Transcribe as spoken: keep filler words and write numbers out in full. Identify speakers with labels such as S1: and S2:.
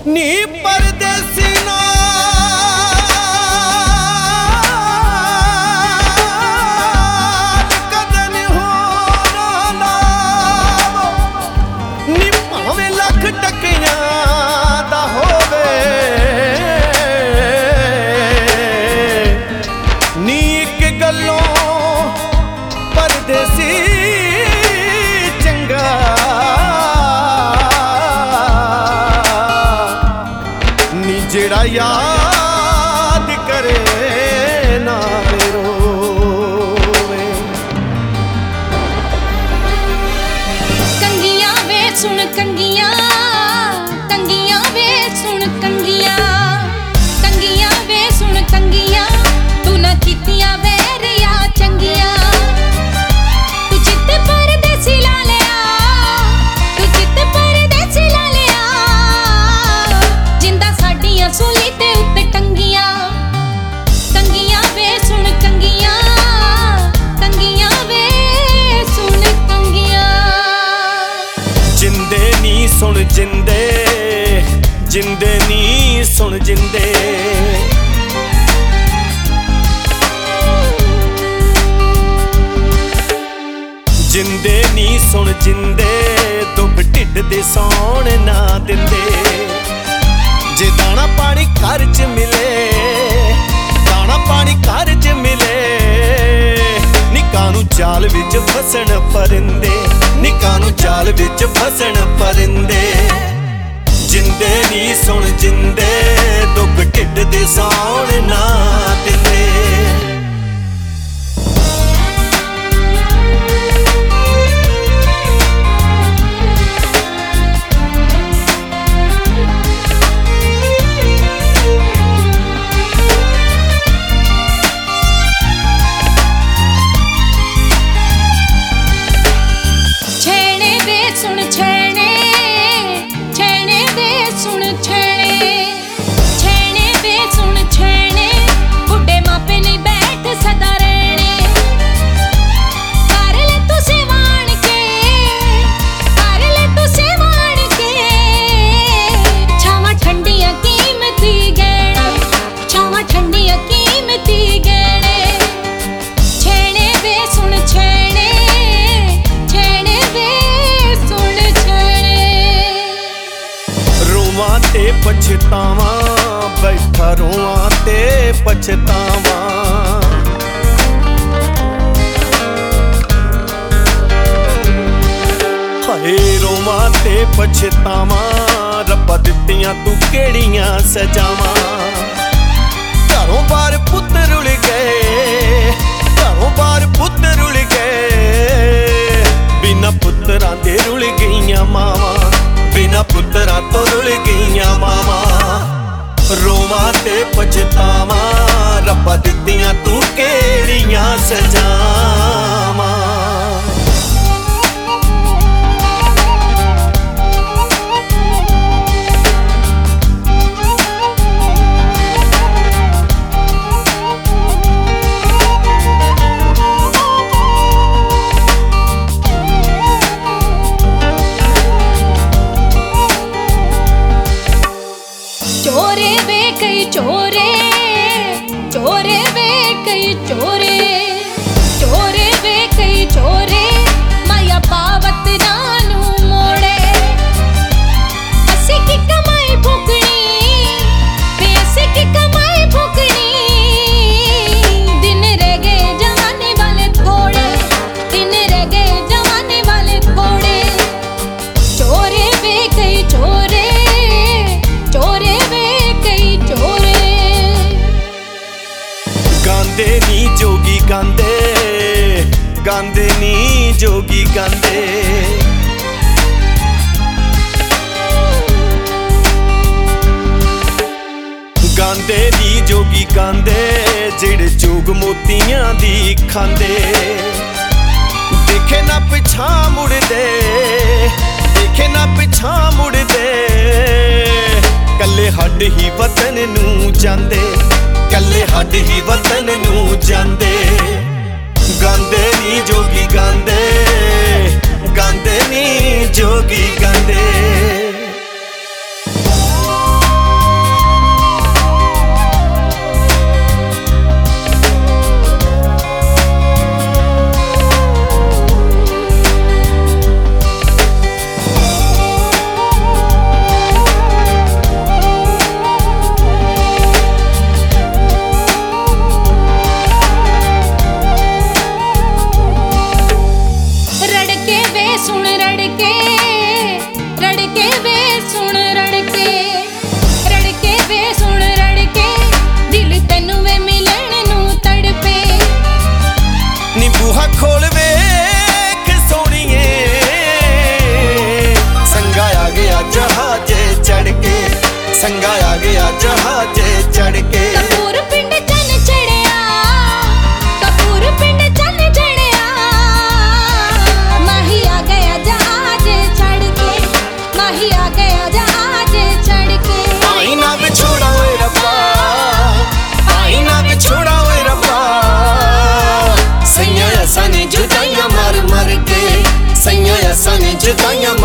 S1: नी परदेसी ना कदन होना नी भावें लख टकियां दा होवे नी इक गल्लों परदेसी चंगा नी जेड़ा याद करे नाल रोवे।
S2: कंगियां वे सुन कंगियां कंगियां वे सुन कंगियां कंगियां वे सुन कंगियां तू ना कीतियां वैरिया चंगियां तू चित परदेसी ला लिया तू चित परदेसी ला लिया जिंदा साडियां सूली ते उत्ते टंगियां कंगियां वे सुन कंगियां कंगियां वे सुन कंगियां।
S1: जिंदे नी सुन जिंदे जिंदे नी सुन जिंदे जिंदे नी सुन जिंदे दुख ढिड दे सौण ना दिंदे जे दाना पानी घर च मिले दाना पानी घर च मिले निकां नूं जाल विच फसन परिंदे निकां नूं जाल विच फसन परिंदे। जिंदे नी सुन जिंदे दुख ढिड दे सौण ना दिंदे।
S2: छेणे वे सुन छेणे छेणे वे सुन छेणे छेणे वे सुन छेणे बुढ़े मापे नहीं बैठ सदा रहने कर ले तू सेवान के कर ले तू सेवान के छावां ठंडियां कीमती गहने छावां ठंडियां कीमती गहने छेणे वे सुन छेणे छेणे वे सुन छेणे।
S1: रोवां ते पछतावां बैठा रोवां ते पछतावां हाए रोवां ते पछतावां रब्बा दित्तियां तू केड़ियां सजावां घरों बाहर पुत्त रुल गए घरों बाहर पुत्त रुल गए बिना पुत्तरां दे रुल गईयां मावां बिना पुत्तरां तो रुल गईयां मावां रोवां ते पछतावां रब्बा दित्तियां तू केड़ियां सजावां।
S2: चोरे वे कई चोरे चोरे वे कई चोरे चोरे वे कई चोरे माया पावत नानू मोड़े असी की कमाई भुगनी वे असी की कमाई भुगनी दिन रह गए जवानी वाले थोड़े दिन रह गए जवानी वाले थोड़े चोरे वे कई चोरे चोरे वे कई चोरे।
S1: गांदे नी जोगी गांदे गांदे नी जोगी गांदे गांदे नी जोगी गांदे जेड़े जोग मोतियां दी खांदे देखे ना पिछा मुड़दे देखे ना पिछा मुड़दे कल्ले हड ही वतन नू जांदे कल्ले हड ही वतन नू जांदे गांदे नी जोगी गांदे गांदे नी जोगी गांदे।
S2: के आजा आज चढ़ के।
S1: आई ना विछोड़ा ओए रब्बा, आई ना विछोड़ा ओए रब्बा, सैयां असां ने जुदाइयां मार मार के, सैयां असां ने जुदाइयां